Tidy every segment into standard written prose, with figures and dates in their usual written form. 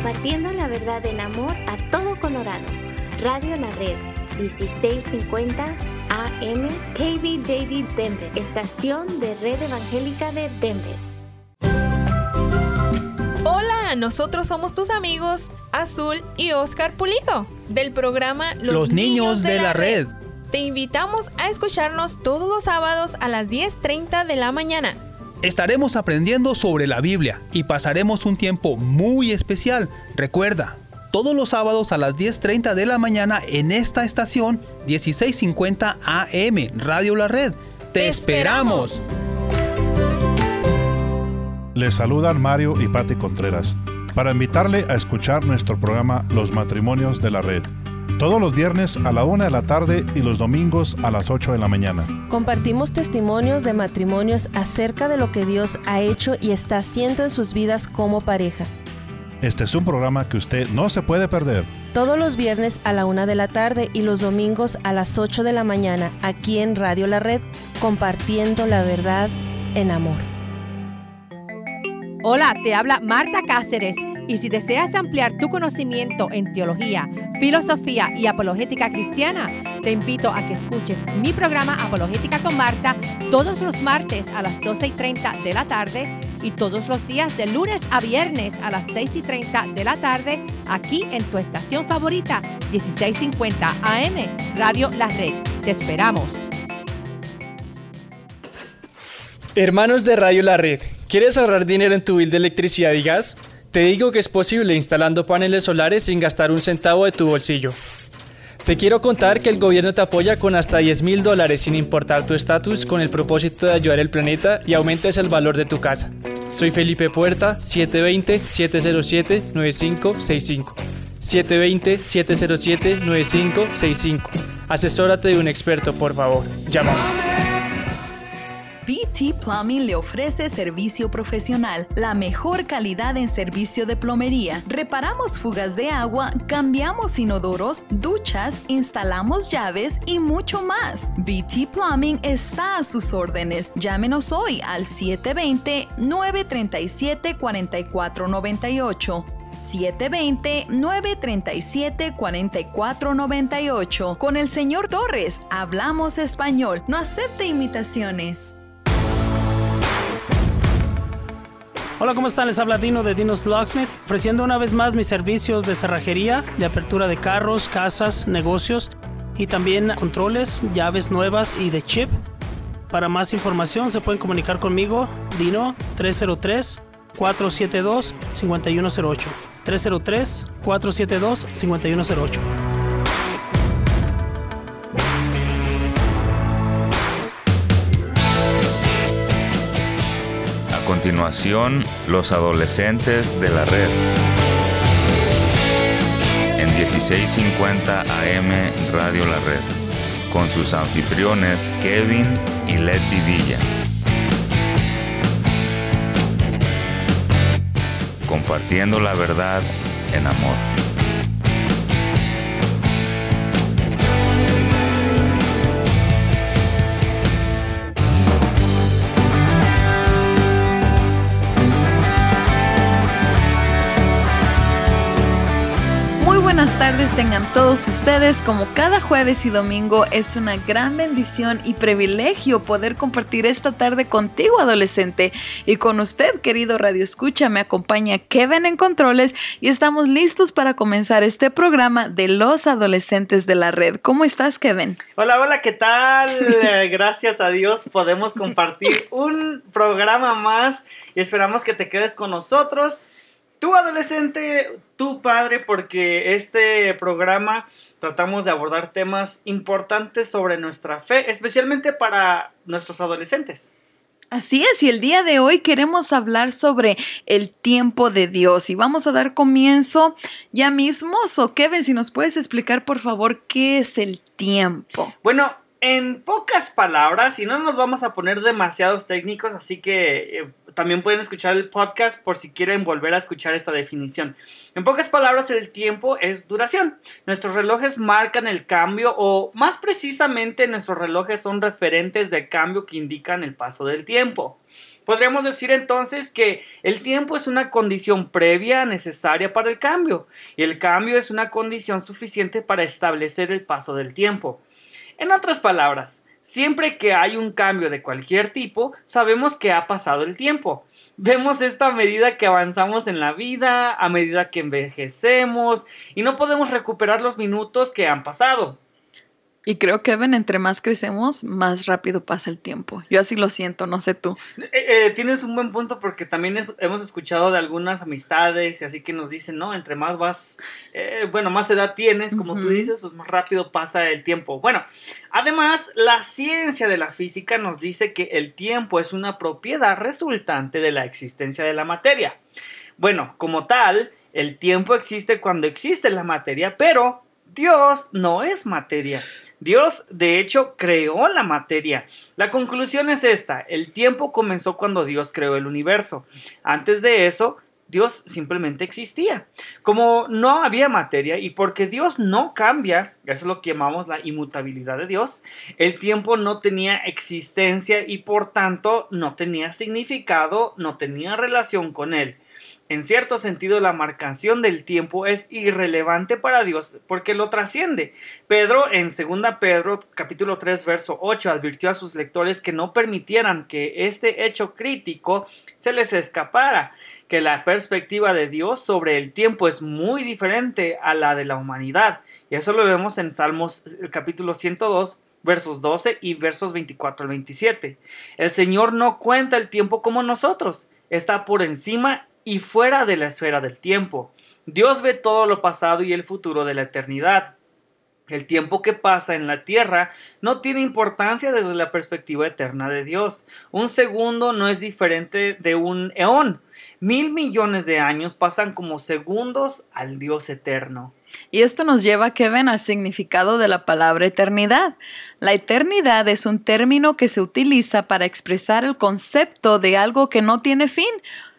compartiendo la verdad en amor a todo Colorado. Radio La Red, 1650 AM, KBJD Denver, estación de Red Evangélica de Denver. Hola, nosotros somos tus amigos Azul y Oscar Pulido del programa Los Niños de la Red. Te invitamos a escucharnos todos los sábados a las 10:30 de la mañana. Estaremos aprendiendo sobre la Biblia y pasaremos un tiempo muy especial. Recuerda, todos los sábados a las 10:30 de la mañana en esta estación 1650 AM, Radio La Red. ¡Te esperamos! Les saludan Mario y Patti Contreras para invitarle a escuchar nuestro programa Los Matrimonios de la Red. Todos los viernes a la 1 de la tarde y los domingos a las 8 de la mañana. Compartimos testimonios de matrimonios acerca de lo que Dios ha hecho y está haciendo en sus vidas como pareja. Este es un programa que usted no se puede perder. Todos los viernes a la 1 de la tarde y los domingos a las 8 de la mañana, aquí en Radio La Red, compartiendo la verdad en amor. Hola, te habla Marta Cáceres, y si deseas ampliar tu conocimiento en teología, filosofía y apologética cristiana, te invito a que escuches mi programa Apologética con Marta todos los martes a las 12:30 de la tarde y todos los días de lunes a viernes a las 6:30 de la tarde, aquí en tu estación favorita, 1650 AM, Radio La Red. Te esperamos. Hermanos de Radio La Red, ¿quieres ahorrar dinero en tu bill de electricidad y gas? Te digo que es posible instalando paneles solares sin gastar un centavo de tu bolsillo. Te quiero contar que el gobierno te apoya con hasta $10,000 sin importar tu estatus, con el propósito de ayudar al planeta y aumentes el valor de tu casa. Soy Felipe Puerta, 720-707-9565. 720-707-9565. Asesórate de un experto, por favor. Llámame. BT Plumbing le ofrece servicio profesional, la mejor calidad en servicio de plomería. Reparamos fugas de agua, cambiamos inodoros, duchas, instalamos llaves y mucho más. BT Plumbing está a sus órdenes. Llámenos hoy al 720-937-4498. 720-937-4498. Con el señor Torres, hablamos español. No acepte imitaciones. Hola, ¿cómo están? Les habla Dino de Dino's Locksmith, ofreciendo una vez más mis servicios de cerrajería, de apertura de carros, casas, negocios y también controles, llaves nuevas y de chip. Para más información se pueden comunicar conmigo, Dino, 303-472-5108. 303-472-5108. A continuación, los adolescentes de la red. En 1650 AM Radio La Red, con sus anfitriones Kevin y Letty Villa. Compartiendo la verdad en amor. Buenas tardes tengan todos ustedes. Como cada jueves y domingo, es una gran bendición y privilegio poder compartir esta tarde contigo, adolescente, y con usted, querido Radio Escucha. Me acompaña Kevin en controles y estamos listos para comenzar este programa de los adolescentes de la red. ¿Cómo estás, Kevin? Hola, ¿qué tal? Gracias a Dios podemos compartir un programa más y esperamos que te quedes con nosotros. Tu adolescente, tu padre, porque este programa tratamos de abordar temas importantes sobre nuestra fe, especialmente para nuestros adolescentes. Así es, y el día de hoy queremos hablar sobre el tiempo de Dios y vamos a dar comienzo ya mismo. Kevin, si nos puedes explicar por favor qué es el tiempo. Bueno, en pocas palabras, y no nos vamos a poner demasiados técnicos, así que también pueden escuchar el podcast por si quieren volver a escuchar esta definición. En pocas palabras, el tiempo es duración. Nuestros relojes marcan el cambio, o más precisamente nuestros relojes son referentes de cambio que indican el paso del tiempo. Podríamos decir entonces que el tiempo es una condición previa necesaria para el cambio, y el cambio es una condición suficiente para establecer el paso del tiempo. En otras palabras, siempre que hay un cambio de cualquier tipo, sabemos que ha pasado el tiempo. Vemos esto a medida que avanzamos en la vida, a medida que envejecemos, y no podemos recuperar los minutos que han pasado. Y creo que, Kevin, entre más crecemos, más rápido pasa el tiempo. Yo así lo siento, no sé tú. Tienes un buen punto, porque también hemos escuchado de algunas amistades y así que nos dicen, ¿no? Entre más vas, más edad tienes, como tú dices, pues más rápido pasa el tiempo. Bueno, además, la ciencia de la física nos dice que el tiempo es una propiedad resultante de la existencia de la materia. Bueno, como tal, el tiempo existe cuando existe la materia, pero Dios no es materia. Dios, de hecho, creó la materia. La conclusión es esta: el tiempo comenzó cuando Dios creó el universo. Antes de eso, Dios simplemente existía. Como no había materia y porque Dios no cambia, eso es lo que llamamos la inmutabilidad de Dios, el tiempo no tenía existencia y por tanto no tenía significado, no tenía relación con él. En cierto sentido, la marcación del tiempo es irrelevante para Dios porque lo trasciende. Pedro, en 2 Pedro, capítulo 3, verso 8, advirtió a sus lectores que no permitieran que este hecho crítico se les escapara, que la perspectiva de Dios sobre el tiempo es muy diferente a la de la humanidad. Y eso lo vemos en Salmos, el capítulo 102, versos 12 y versos 24 al 27. El Señor no cuenta el tiempo como nosotros, está por encima y fuera de la esfera del tiempo. Dios ve todo lo pasado y el futuro de la eternidad. El tiempo que pasa en la tierra no tiene importancia desde la perspectiva eterna de Dios. Un segundo no es diferente de un eón. 1,000 millones de años pasan como segundos al Dios eterno. Y esto nos lleva, Kevin, al significado de la palabra eternidad. La eternidad es un término que se utiliza para expresar el concepto de algo que no tiene fin.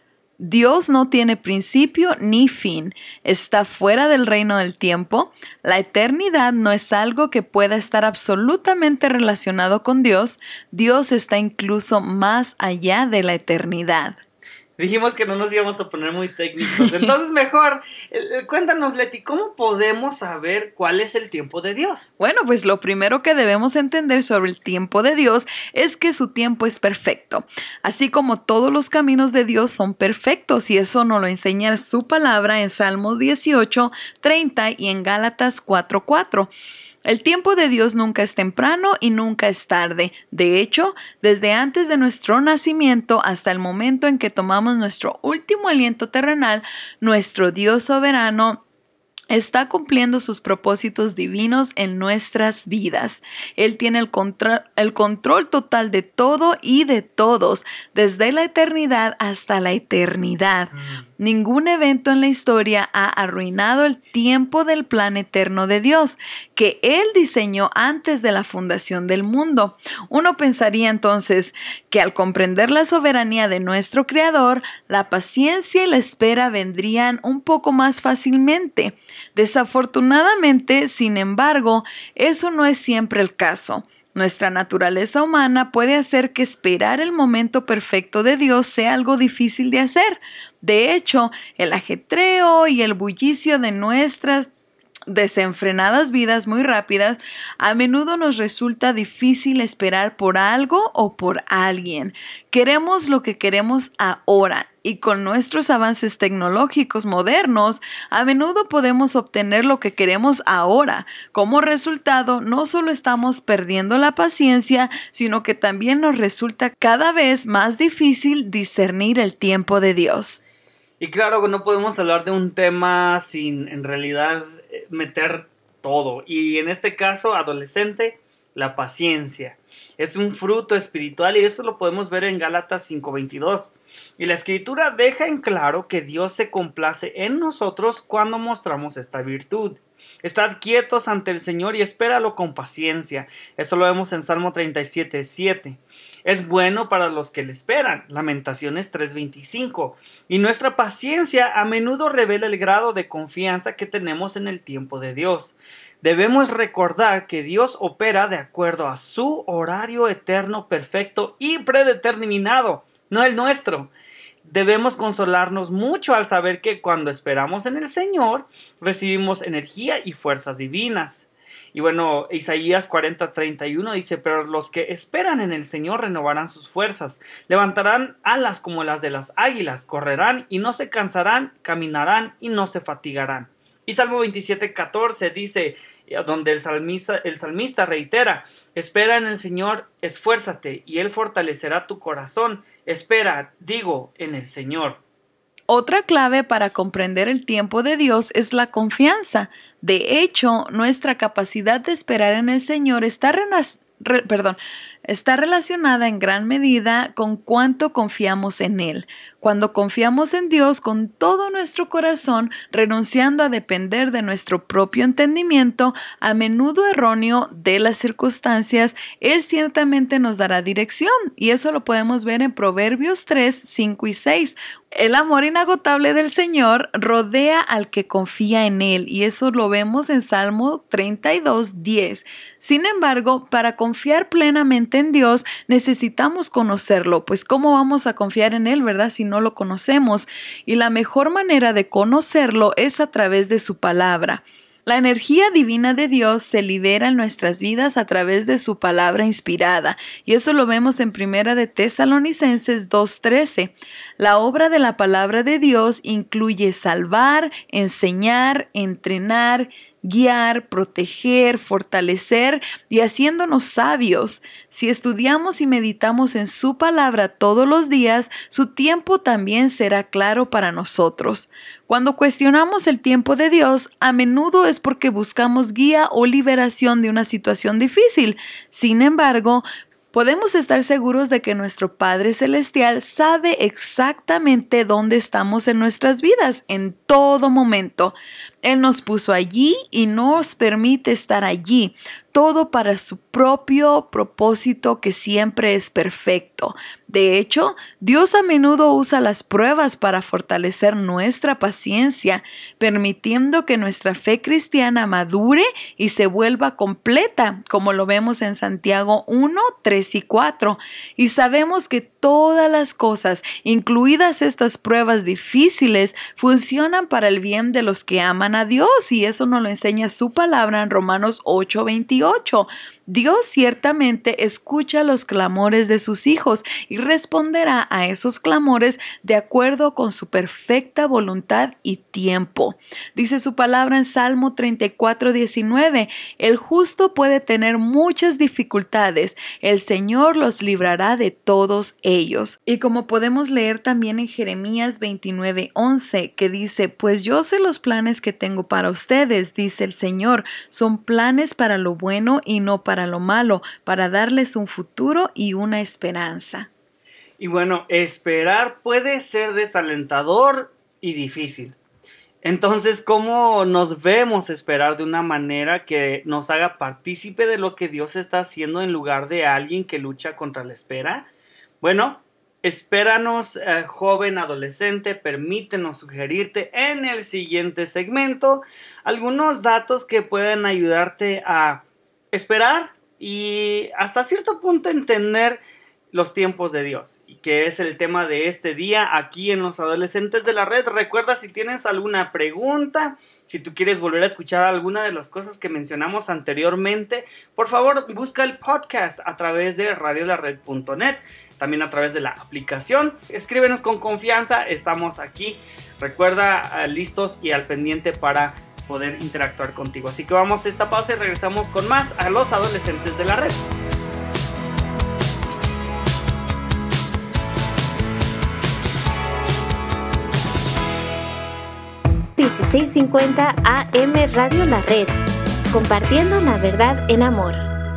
Dios no tiene principio ni fin, está fuera del reino del tiempo. La eternidad no es algo que pueda estar absolutamente relacionado con Dios. Dios está incluso más allá de la eternidad. Dijimos que no nos íbamos a poner muy técnicos, entonces mejor, cuéntanos, Leti, ¿cómo podemos saber cuál es el tiempo de Dios? Bueno, pues lo primero que debemos entender sobre el tiempo de Dios es que su tiempo es perfecto, así como todos los caminos de Dios son perfectos, y eso nos lo enseña su palabra en Salmos 18, 30 y en Gálatas 4:4. El tiempo de Dios nunca es temprano y nunca es tarde. De hecho, desde antes de nuestro nacimiento hasta el momento en que tomamos nuestro último aliento terrenal, nuestro Dios soberano está cumpliendo sus propósitos divinos en nuestras vidas. Él tiene el control total de todo y de todos, desde la eternidad hasta la eternidad. Ningún evento en la historia ha arruinado el tiempo del plan eterno de Dios, que Él diseñó antes de la fundación del mundo. Uno pensaría entonces que al comprender la soberanía de nuestro Creador, la paciencia y la espera vendrían un poco más fácilmente. Desafortunadamente, sin embargo, eso no es siempre el caso. Nuestra naturaleza humana puede hacer que esperar el momento perfecto de Dios sea algo difícil de hacer. De hecho, el ajetreo y el bullicio de nuestras desenfrenadas vidas muy rápidas, a menudo nos resulta difícil esperar por algo o por alguien. Queremos lo que queremos ahora, y con nuestros avances tecnológicos modernos, a menudo podemos obtener lo que queremos ahora. Como resultado, no solo estamos perdiendo la paciencia, sino que también nos resulta cada vez más difícil discernir el tiempo de Dios. Y claro que no podemos hablar de un tema sin en realidad meter todo. Y en este caso, adolescente, la paciencia. Es un fruto espiritual y eso lo podemos ver en Gálatas 5:22. Y la escritura deja en claro que Dios se complace en nosotros cuando mostramos esta virtud. Estad quietos ante el Señor y espéralo con paciencia. Eso lo vemos en Salmo 37:7. Es bueno para los que le esperan. Lamentaciones 3:25. Y nuestra paciencia a menudo revela el grado de confianza que tenemos en el tiempo de Dios. Debemos recordar que Dios opera de acuerdo a su horario eterno, perfecto y predeterminado. no el nuestro. Debemos consolarnos mucho al saber que cuando esperamos en el Señor, recibimos energía y fuerzas divinas. Y bueno, Isaías 40:31 dice, pero los que esperan en el Señor renovarán sus fuerzas, levantarán alas como las de las águilas, correrán y no se cansarán, caminarán y no se fatigarán. Y Salmo 27:14 dice, donde el salmista reitera, espera en el Señor, esfuérzate y Él fortalecerá tu corazón. Espera, digo, en el Señor. Otra clave para comprender el tiempo de Dios es la confianza. De hecho, nuestra capacidad de esperar en el Señor está relacionada en gran medida con cuánto confiamos en Él. Cuando confiamos en Dios con todo nuestro corazón, renunciando a depender de nuestro propio entendimiento, a menudo erróneo de las circunstancias, Él ciertamente nos dará dirección. Y eso lo podemos ver en Proverbios 3, 5 y 6. El amor inagotable del Señor rodea al que confía en Él, y eso lo vemos en Salmo 32, 10. Sin embargo, para confiar plenamente en Dios, necesitamos conocerlo, pues ¿cómo vamos a confiar en Él, verdad, si no lo conocemos? Y la mejor manera de conocerlo es a través de su palabra. La energía divina de Dios se libera en nuestras vidas a través de su palabra inspirada, y eso lo vemos en 1 de Tesalonicenses 2:13. La obra de la palabra de Dios incluye salvar, enseñar, entrenar, guiar, proteger, fortalecer y haciéndonos sabios. Si estudiamos y meditamos en su palabra todos los días, su tiempo también será claro para nosotros. Cuando cuestionamos el tiempo de Dios, a menudo es porque buscamos guía o liberación de una situación difícil. Sin embargo, podemos estar seguros de que nuestro Padre Celestial sabe exactamente dónde estamos en nuestras vidas en todo momento. Él nos puso allí y nos permite estar allí, todo para su propio propósito que siempre es perfecto. De hecho, Dios a menudo usa las pruebas para fortalecer nuestra paciencia, permitiendo que nuestra fe cristiana madure y se vuelva completa, como lo vemos en Santiago 1, 3 y 4. Y sabemos que todas las cosas, incluidas estas pruebas difíciles, funcionan para el bien de los que aman a Dios, y eso nos lo enseña su palabra en Romanos 8:28. Dios ciertamente escucha los clamores de sus hijos y responderá a esos clamores de acuerdo con su perfecta voluntad y tiempo. Dice su palabra en Salmo 34:19, el justo puede tener muchas dificultades, el Señor los librará de todos ellos. Y como podemos leer también en Jeremías 29:11, que dice, pues yo sé los planes que tengo para ustedes, dice el Señor, son planes para lo bueno y no para lo malo, para darles un futuro y una esperanza. Y bueno, esperar puede ser desalentador y difícil. Entonces, ¿cómo nos vemos esperar de una manera que nos haga partícipe de lo que Dios está haciendo en lugar de alguien que lucha contra la espera? Bueno, espéranos, joven adolescente, permítenos sugerirte en el siguiente segmento algunos datos que pueden ayudarte a esperar y hasta cierto punto entender los tiempos de Dios, y que es el tema de este día aquí en Los Adolescentes de la Red. Recuerda, si tienes alguna pregunta, si tú quieres volver a escuchar alguna de las cosas que mencionamos anteriormente, por favor busca el podcast a través de radiolared.net, también a través de la aplicación. Escríbenos con confianza, estamos aquí. Recuerda, listos y al pendiente para poder interactuar contigo. Así que vamos a esta pausa y regresamos con más a Los Adolescentes de la Red. $16.50 AM Radio La Red, compartiendo la verdad en amor.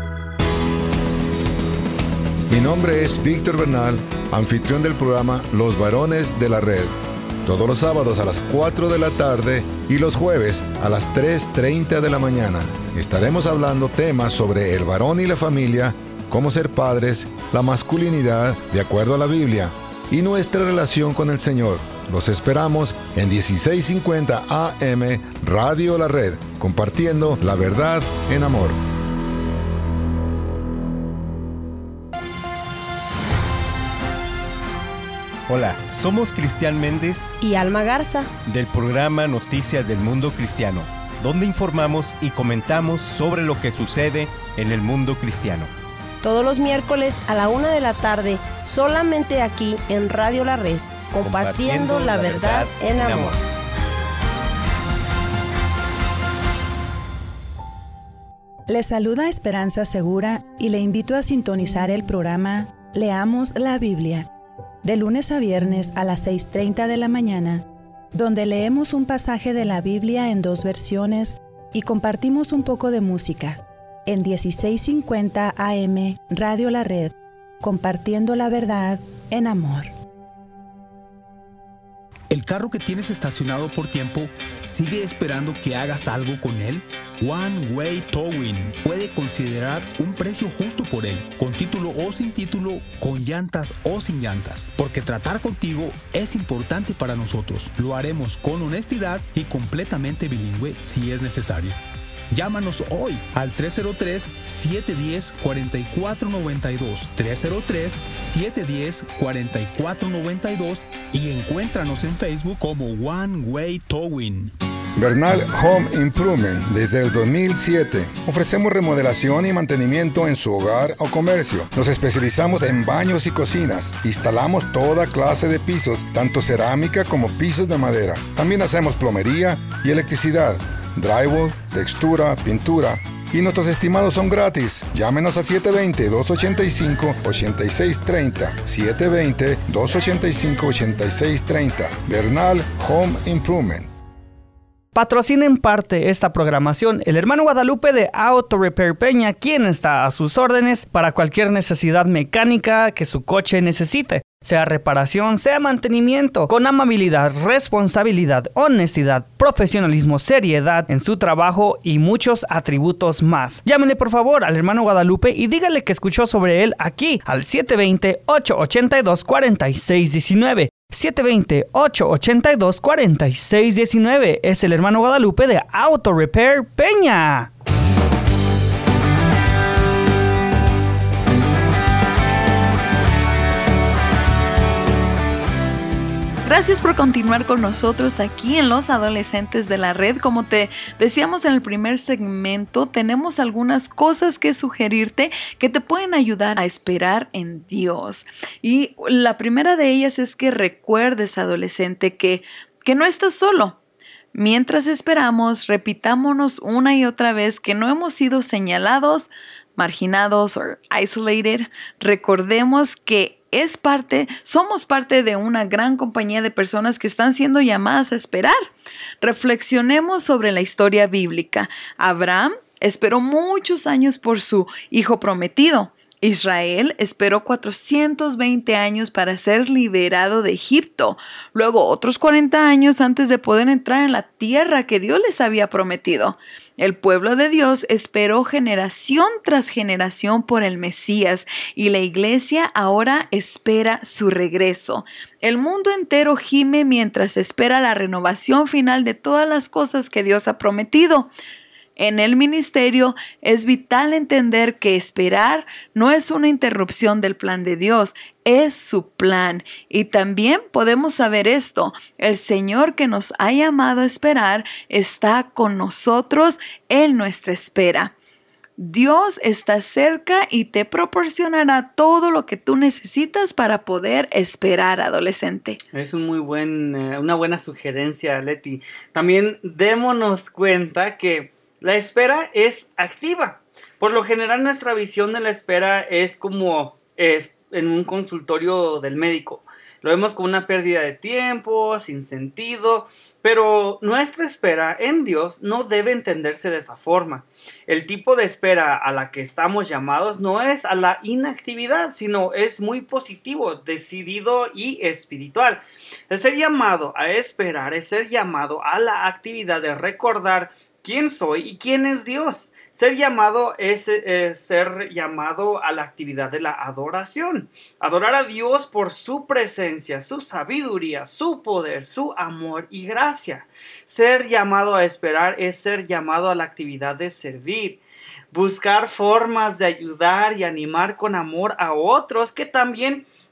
Mi nombre es Víctor Bernal, anfitrión del programa Los Varones de la Red. Todos los sábados a las 4 de la tarde y los jueves a las 3:30 de la mañana. Estaremos hablando temas sobre el varón y la familia, cómo ser padres, la masculinidad de acuerdo a la Biblia y nuestra relación con el Señor. Los esperamos en 1650 AM Radio La Red, compartiendo la verdad en amor. Hola, somos Cristian Méndez y Alma Garza del programa Noticias del Mundo Cristiano, donde informamos y comentamos sobre lo que sucede en el mundo cristiano. Todos los miércoles a la 1:00 p.m, solamente aquí en Radio La Red, compartiendo la verdad en amor. Le saluda Esperanza Segura y le invito a sintonizar el programa Leamos la Biblia, de lunes a viernes a las 6:30 de la mañana, donde leemos un pasaje de la Biblia en 2 versiones y compartimos un poco de música, en 1650 AM Radio La Red, compartiendo la verdad en amor. ¿El carro que tienes estacionado por tiempo sigue esperando que hagas algo con él? One Way Towing puede considerar un precio justo por él, con título o sin título, con llantas o sin llantas, porque tratar contigo es importante para nosotros. Lo haremos con honestidad y completamente bilingüe si es necesario. Llámanos hoy al 303-710-4492, 303-710-4492 y encuéntranos en Facebook como One Way Towing. Bernal Home Improvement. Desde el 2007 ofrecemos remodelación y mantenimiento en su hogar o comercio. Nos especializamos en baños y cocinas. Instalamos toda clase de pisos, tanto cerámica como pisos de madera. También hacemos plomería y electricidad, drywall, textura, pintura. Y nuestros estimados son gratis. Llámenos a 720-285-8630. 720-285-8630. Bernal Home Improvement. Patrocina en parte esta programación el hermano Guadalupe de Auto Repair Peña, quien está a sus órdenes para cualquier necesidad mecánica que su coche necesite, sea reparación, sea mantenimiento, con amabilidad, responsabilidad, honestidad, profesionalismo, seriedad en su trabajo y muchos atributos más. Llámenle por favor al hermano Guadalupe y dígale que escuchó sobre él aquí al 720-882-4619. 720-882-4619. Es el hermano Guadalupe de Auto Repair Peña. Gracias por continuar con nosotros aquí en Los Adolescentes de la Red. Como te decíamos en el primer segmento, tenemos algunas cosas que sugerirte que te pueden ayudar a esperar en Dios. Y la primera de ellas es que recuerdes, adolescente, que no estás solo. Mientras esperamos, repitámonos una y otra vez que no hemos sido señalados, marginados o isolated. Recordemos que somos parte de una gran compañía de personas que están siendo llamadas a esperar. Reflexionemos sobre la historia bíblica. Abraham esperó muchos años por su hijo prometido. Israel esperó 420 años para ser liberado de Egipto, luego otros 40 años antes de poder entrar en la tierra que Dios les había prometido. El pueblo de Dios esperó generación tras generación por el Mesías y la iglesia ahora espera su regreso. El mundo entero gime mientras espera la renovación final de todas las cosas que Dios ha prometido. En el ministerio es vital entender que esperar no es una interrupción del plan de Dios, es su plan. Y también podemos saber esto: el Señor que nos ha llamado a esperar está con nosotros en nuestra espera. Dios está cerca y te proporcionará todo lo que tú necesitas para poder esperar, adolescente. Es una buena sugerencia, Leti. También démonos cuenta que la espera es activa. Por lo general, nuestra visión de la espera es como en un consultorio del médico. Lo vemos como una pérdida de tiempo, sin sentido, pero nuestra espera en Dios no debe entenderse de esa forma. El tipo de espera a la que estamos llamados no es a la inactividad, sino es muy positivo, decidido y espiritual. El ser llamado a esperar es ser llamado a la actividad de recordar quién soy y quién es Dios. Ser llamado es ser llamado a la actividad de la adoración. Adorar a Dios por su presencia, su sabiduría, su poder, su amor y gracia. Ser llamado a esperar es ser llamado a la actividad de servir. Buscar formas de ayudar y animar con amor a otros que también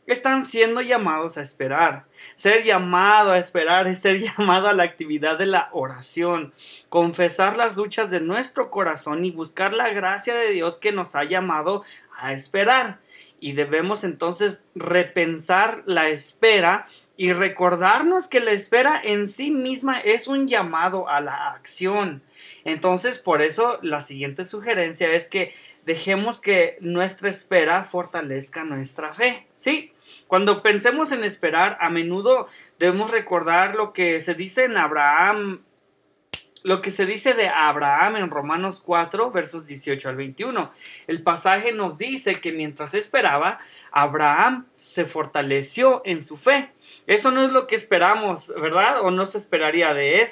están siendo llamados a esperar. Ser llamado a esperar es ser llamado a la actividad de la oración, confesar las luchas de nuestro corazón y buscar la gracia de Dios que nos ha llamado a esperar. Y debemos entonces repensar la espera y recordarnos que la espera en sí misma es un llamado a la acción. Entonces, por eso la siguiente sugerencia es que dejemos que nuestra espera fortalezca nuestra fe. Sí, cuando pensemos en esperar, a menudo debemos recordar lo que se dice en Abraham, lo que se dice de Abraham en Romanos 4, versos 18 al 21. El pasaje nos dice que mientras esperaba, Abraham se fortaleció en su fe. Eso no es lo que esperamos, ¿verdad? O no se esperaría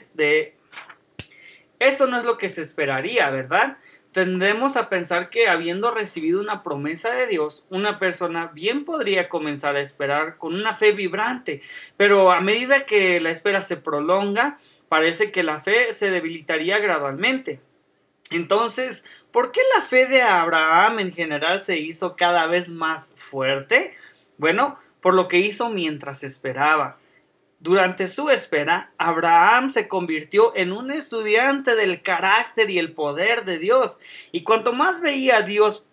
esto no es lo que se esperaría, ¿verdad? Tendemos a pensar que habiendo recibido una promesa de Dios, una persona bien podría comenzar a esperar con una fe vibrante, pero a medida que la espera se prolonga, parece que la fe se debilitaría gradualmente. Entonces, ¿por qué la fe de Abraham en general se hizo cada vez más fuerte? Bueno, por lo que hizo mientras esperaba. Durante su espera, Abraham se convirtió en un estudiante del carácter y el poder de Dios. Y cuanto más veía a Dios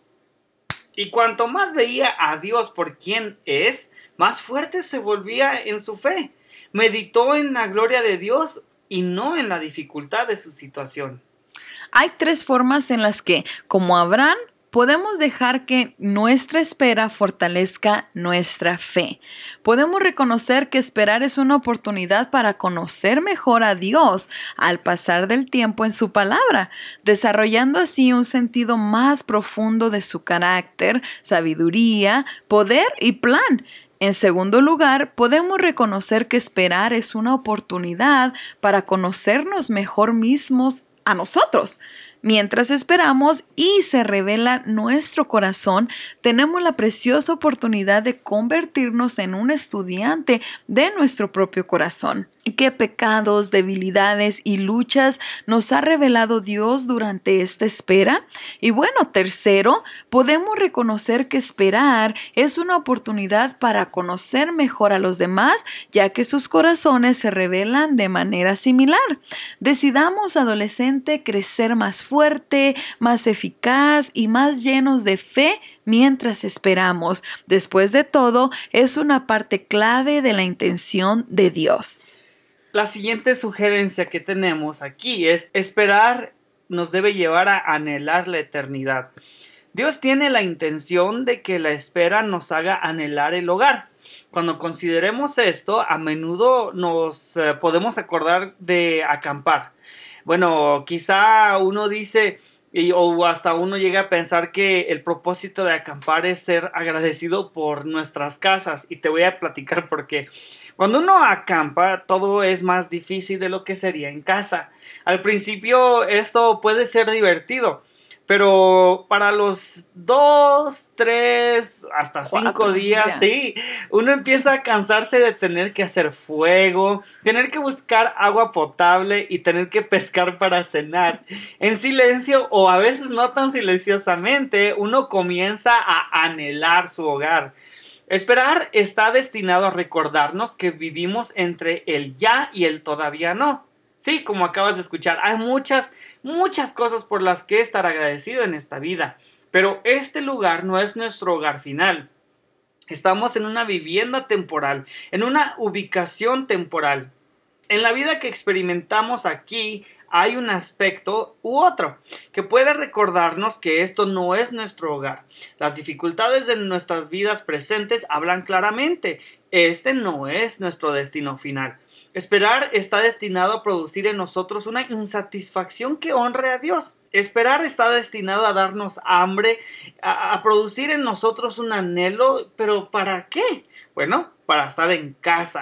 por quien es, más fuerte se volvía en su fe. Meditó en la gloria de Dios y no en la dificultad de su situación. Hay 3 formas en las que, como Abraham, podemos dejar que nuestra espera fortalezca nuestra fe. Podemos reconocer que esperar es una oportunidad para conocer mejor a Dios al pasar del tiempo en su palabra, desarrollando así un sentido más profundo de su carácter, sabiduría, poder y plan. En segundo lugar, podemos reconocer que esperar es una oportunidad para conocernos mejor mismos a nosotros. Mientras esperamos y se revela nuestro corazón, tenemos la preciosa oportunidad de convertirnos en un estudiante de nuestro propio corazón. ¿Qué pecados, debilidades y luchas nos ha revelado Dios durante esta espera? Y bueno, tercero, podemos reconocer que esperar es una oportunidad para conocer mejor a los demás, ya que sus corazones se revelan de manera similar. Decidamos, adolescente, crecer más fuerte, más eficaz y más llenos de fe mientras esperamos. Después de todo, es una parte clave de la intención de Dios. La siguiente sugerencia que tenemos aquí es: esperar nos debe llevar a anhelar la eternidad. Dios tiene la intención de que la espera nos haga anhelar el hogar. Cuando consideremos esto, a menudo nos podemos acordar de acampar. Bueno, quizá uno dice, o hasta uno llega a pensar que el propósito de acampar es ser agradecido por nuestras casas. Y te voy a platicar por qué. Cuando uno acampa, todo es más difícil de lo que sería en casa. Al principio esto puede ser divertido, pero para los 2, 3, hasta 5 días, sí, uno empieza a cansarse de tener que hacer fuego, tener que buscar agua potable y tener que pescar para cenar. En silencio, o a veces no tan silenciosamente, uno comienza a anhelar su hogar. Esperar está destinado a recordarnos que vivimos entre el ya y el todavía no. Sí, como acabas de escuchar, hay muchas cosas por las que estar agradecido en esta vida, pero este lugar no es nuestro hogar final. Estamos en una vivienda temporal, en una ubicación temporal. En la vida que experimentamos aquí hay un aspecto u otro que puede recordarnos que esto no es nuestro hogar. Las dificultades de nuestras vidas presentes hablan claramente. Este no es nuestro destino final. Esperar está destinado a producir en nosotros una insatisfacción que honre a Dios. Esperar está destinado a darnos hambre, a producir en nosotros un anhelo, pero ¿para qué? Bueno, para estar en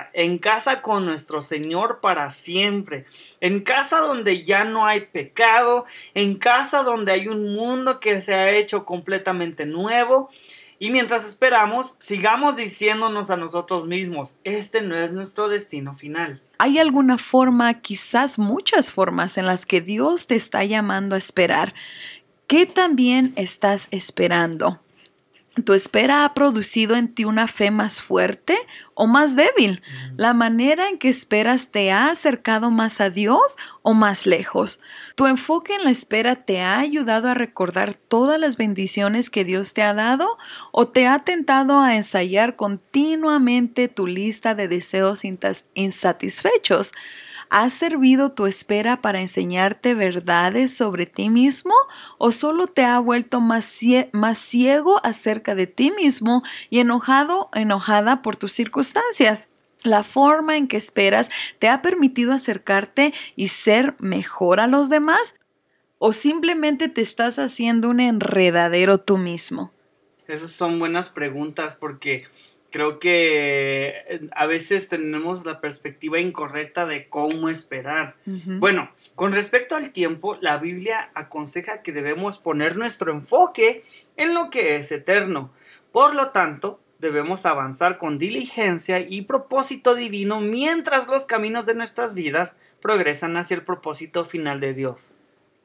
casa con nuestro Señor para siempre, en casa donde ya no hay pecado, en casa donde hay un mundo que se ha hecho completamente nuevo. Y mientras esperamos, sigamos diciéndonos a nosotros mismos, este no es nuestro destino final. ¿Hay alguna forma, quizás muchas formas, en las que Dios te está llamando a esperar? ¿Qué también estás esperando? ¿Tu espera ha producido en ti una fe más fuerte o más débil? ¿La manera en que esperas te ha acercado más a Dios o más lejos? ¿Tu enfoque en la espera te ha ayudado a recordar todas las bendiciones que Dios te ha dado o te ha tentado a ensayar continuamente tu lista de deseos insatisfechos? ¿Ha servido tu espera para enseñarte verdades sobre ti mismo o solo te ha vuelto más ciego acerca de ti mismo y enojada por tus circunstancias? ¿La forma en que esperas te ha permitido acercarte y ser mejor a los demás? ¿O simplemente te estás haciendo un enredadero tú mismo? Esas son buenas preguntas porque creo que a veces tenemos la perspectiva incorrecta de cómo esperar. Bueno, con respecto al tiempo, la Biblia aconseja que debemos poner nuestro enfoque en lo que es eterno. Por lo tanto, debemos avanzar con diligencia y propósito divino mientras los caminos de nuestras vidas progresan hacia el propósito final de Dios.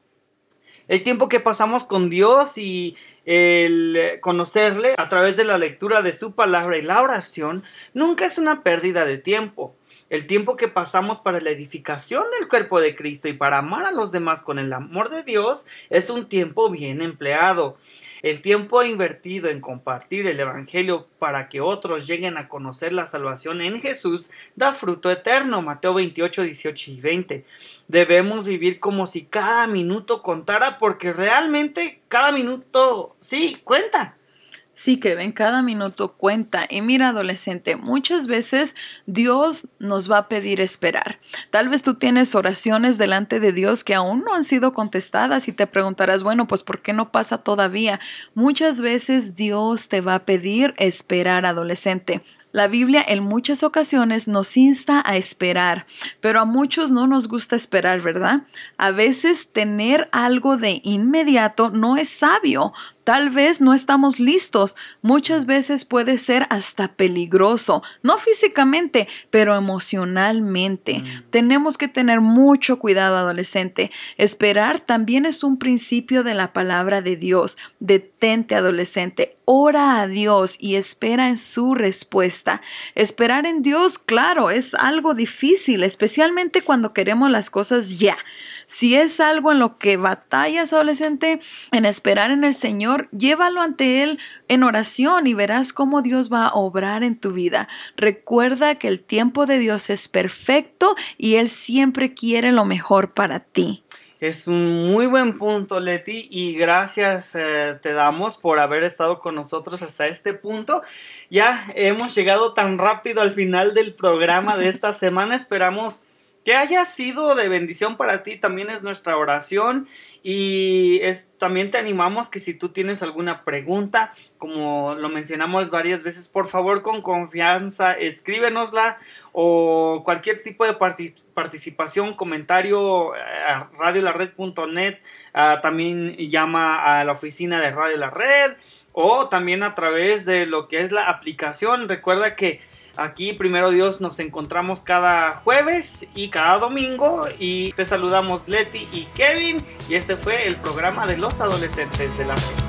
El tiempo que pasamos con Dios y el conocerle a través de la lectura de su palabra y la oración nunca es una pérdida de tiempo. El tiempo que pasamos para la edificación del cuerpo de Cristo y para amar a los demás con el amor de Dios es un tiempo bien empleado. El tiempo invertido en compartir el evangelio para que otros lleguen a conocer la salvación en Jesús da fruto eterno. Mateo 28, 18 y 20. Debemos vivir como si cada minuto contara, porque realmente cada minuto sí cuenta. Sí, Kevin, cada minuto cuenta. Y mira, adolescente, muchas veces Dios nos va a pedir esperar. Tal vez tú tienes oraciones delante de Dios que aún no han sido contestadas y te preguntarás, bueno, pues ¿por qué no pasa todavía? Muchas veces Dios te va a pedir esperar, adolescente. La Biblia en muchas ocasiones nos insta a esperar, pero a muchos no nos gusta esperar, ¿verdad? A veces tener algo de inmediato no es sabio. Tal vez no estamos listos. Muchas veces puede ser hasta peligroso, no físicamente, pero emocionalmente. Tenemos que tener mucho cuidado, adolescente. Esperar también es un principio de la palabra de Dios. Detente, adolescente. Ora a Dios y espera en su respuesta. Esperar en Dios, claro, es algo difícil, especialmente cuando queremos las cosas ya. Si es algo en lo que batallas, adolescente, en esperar en el Señor, llévalo ante Él en oración y verás cómo Dios va a obrar en tu vida. Recuerda que el tiempo de Dios es perfecto y Él siempre quiere lo mejor para ti. Es un muy buen punto, Leti, y gracias te damos por haber estado con nosotros hasta este punto. Ya hemos llegado tan rápido al final del programa de esta semana. Esperamos que haya sido de bendición para ti. También es nuestra oración y también te animamos que si tú tienes alguna pregunta, como lo mencionamos varias veces, por favor con confianza escríbenosla, o cualquier tipo de participación, comentario a radiolared.net, también llama a la oficina de Radio La Red, o también a través de lo que es la aplicación. Recuerda que aquí, primero Dios, nos encontramos cada jueves y cada domingo. Y te saludamos Leti y Kevin. Y este fue el programa de los adolescentes de la red.